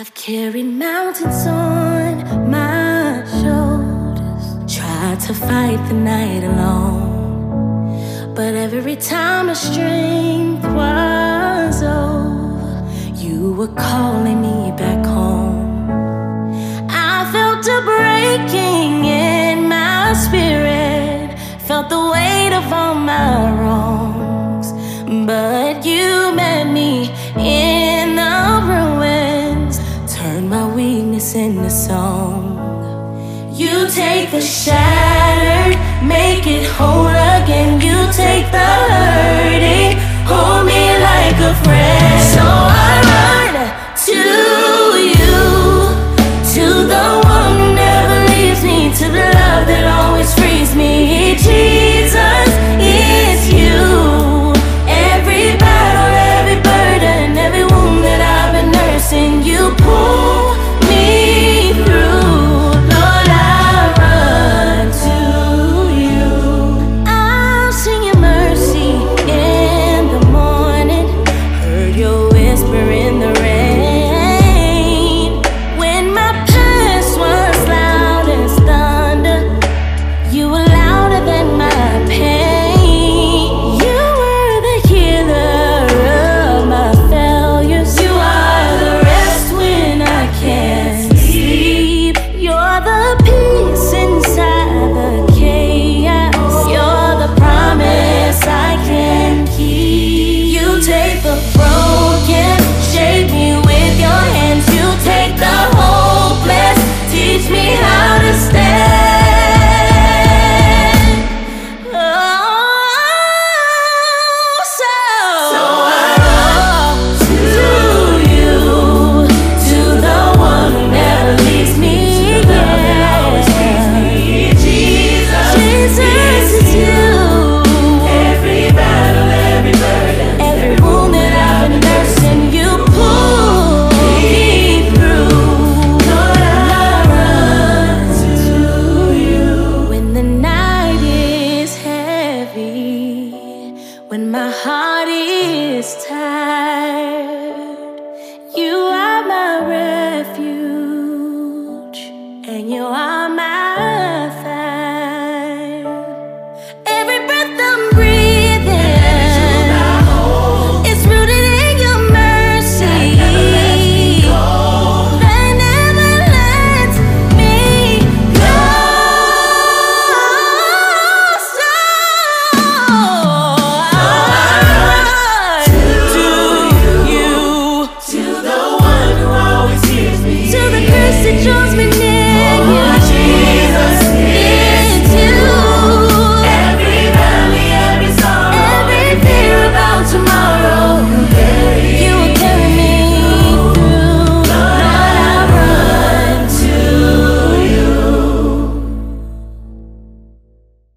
I've carried mountains on my shoulders, tried to fight the night alone, but every time the strength was over, you were calling me back home. I felt a breaking in my spirit, felt the weight of all my wrongs, but you met me in the ruins, turned my weakness into song. You take the shattered, make it whole again. You take the hurting, hold me like a friend.